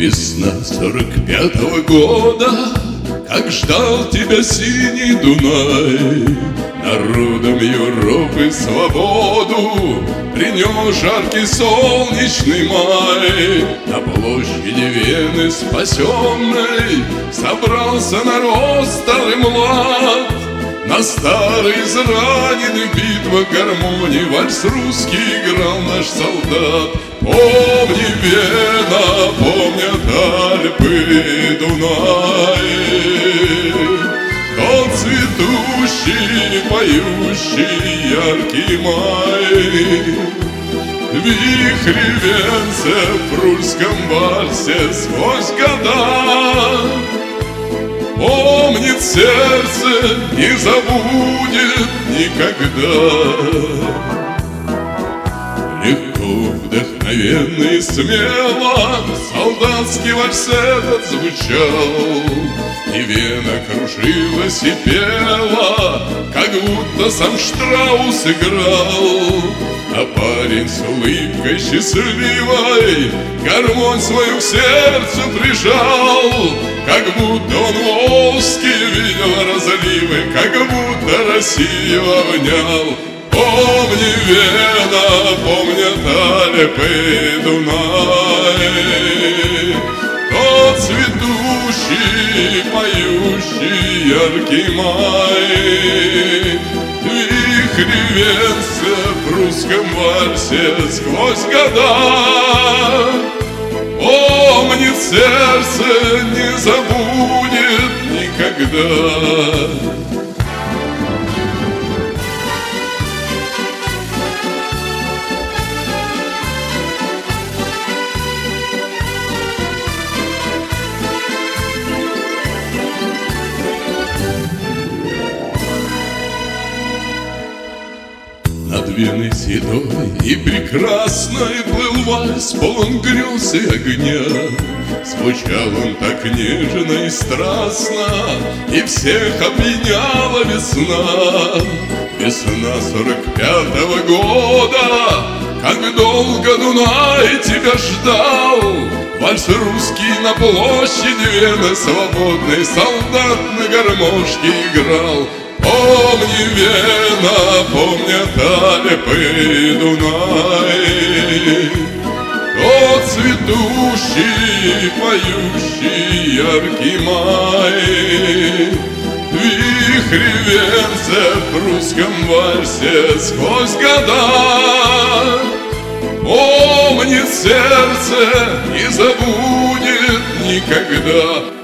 Весна 45-го года, как ждал тебя синий Дунай. Народом Европы свободу принес жаркий солнечный май. На площади Вены спасенной собрался народ старый млад. На старый израненный в битвах гармонии вальс русский играл наш солдат. Помни, Вена, помнят Альпы, Дунай, тот цветущий, поющий, яркий май. Вихри венца в прусском вальсе сквозь года. Помнит сердце, не забудет никогда. Легко, вдохновенно и смело солдатский вальс этот звучал. И Вена кружилась и пела, как будто сам Штраус играл. А парень с улыбкой счастливой гармонь свою к сердцу прижал, как будто он Волжский видел разливы, как будто Россию обнял. Помни, Вена, помнят Альпы, Дунай, тот цветущий, поющий, яркий май. Вихри венца в русском вальсе сквозь года. Помнит сердце, не забудет никогда. Над Веной седой и прекрасной плыл вальс, полон грез и огня. Звучал он так нежно и страстно, и всех опьяняла весна. Весна 45-го года, как долго Дунай тебя ждал. Вальс русский на площади Вены свободный солдат на гармошке играл. Помни, Вена, помнят Альпы, Дунай, тот цветущий, поющий, яркий май. Вихри венца в русском вальсе сквозь года. Помнит сердце, не забудет никогда.